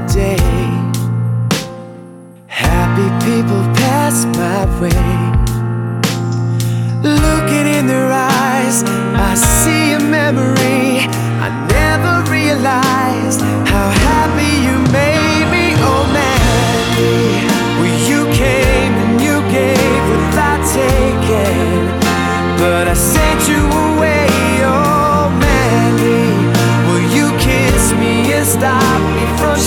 day. Happy people pass my way. Looking in their eyes, I see a memory. I never realized how happy you made me. Oh Mandy, well you came and you gave without taking, but I sent you away. Oh Mandy, will you kiss me and stop